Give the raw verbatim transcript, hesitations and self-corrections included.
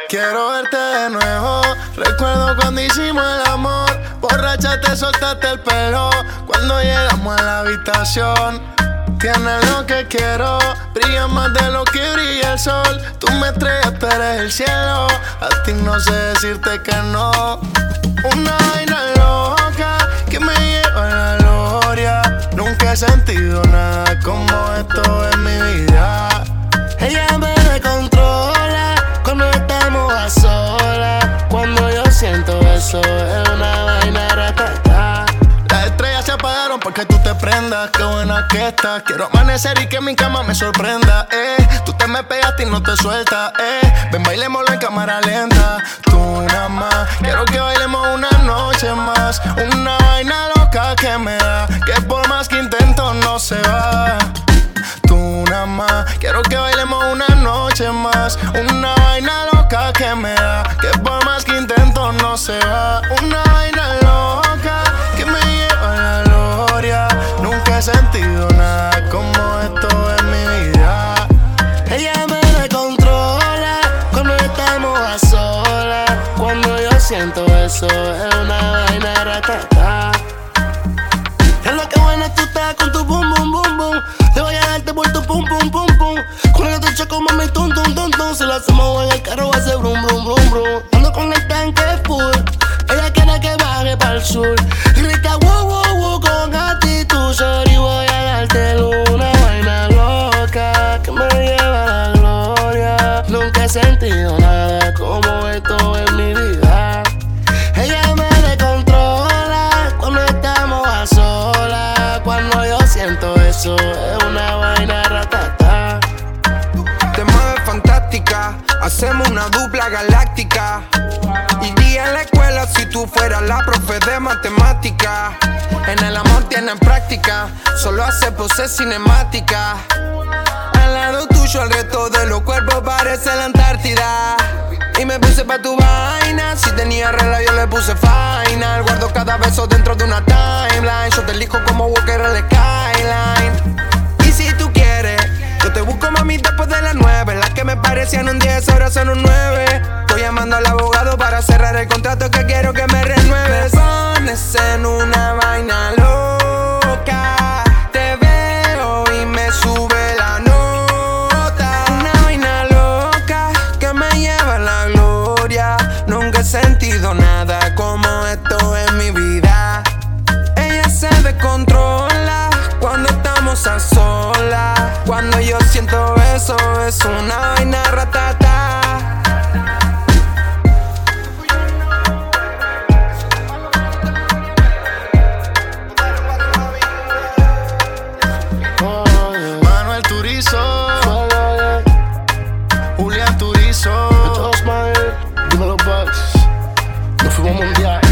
Quiero verte de nuevo. Recuerdo cuando hicimos el amor. Borracha te soltaste el pelo cuando llegamos a la habitación. Tienes lo que quiero, brilla más de lo que brilla el sol. Tú me estrellas, tú eres el cielo. A ti no sé decirte que no. Una vaina loca que me lleva a la gloria. Nunca he sentido nada como esto en mi vida. Ella me descontrola cuando estamos a solas. Cuando yo siento eso es una vaina ratata. Las estrellas se apagaron porque tú te prendas. Qué buena que estás. Quiero amanecer y que mi cama me sorprenda, eh. Tú te me pegaste y no te sueltas, eh. Ven, bailémoslo en cámara lenta. Tú nada más. Quiero que bailemos una noche más. Una vaina loca que me da, que por más que intento no se va. Tú nada más. Quiero que bailemos una noche más. Una vaina loca que me da, que por más que intento no se va. Una vaina loca que me lleva a la gloria. Nunca he sentido nada como esto en mi vida. Ella me descontrola cuando estamos a solas. Cuando yo siento eso es una vaina ratata. Es lo que buena tú estás con tu boom, boom, boom, boom. Te voy a darte por tu pum, pum, pum, pum. Con el te choco, mami, tum, tum, tum, tum. Si lo hacemos en el carro va a ser brum, brum, brum, brum. Ando con el tanque full. Ella quiere que baje pa'l sur. Grita wow, wow, wow con actitud. Sorry, voy a darte una vaina loca que me lleva a la gloria. Nunca he sentido nada como esto en mi vida. Ella me descontrola cuando estamos a solas. Cuando yo siento eso es una vaina ratata. Te mueves fantástica, hacemos una dupla galáctica. Iría a la escuela si tú fueras la profe de matemática. En el amor tienen práctica, solo hace poses cinemática. Al lado tuyo el resto de los cuerpos parece la Antártida. Y me puse pa' tu vaina, si tenía regla yo le puse final. Guardo cada beso dentro de una timeline. Yo te elijo como Walker en la skyline. Y si tú quieres, yo te busco mami después de las nueve. Las que me parecían un diez ahora son un nueve. Estoy llamando al abogado para cerrar el contrato que quiero que me renueves. Me pones en una vaina loca. Te veo y me sube la nota. Una vaina loca que me lleva a la gloria. Nunca he sentido nada como esto en mi vida. Ella se descontrola cuando estamos a solas. Cuando yo siento eso es una vaina ratata. Manuel Turizo, Julián Turizo, Dímelo, Bugs. Nos fuimos mundial.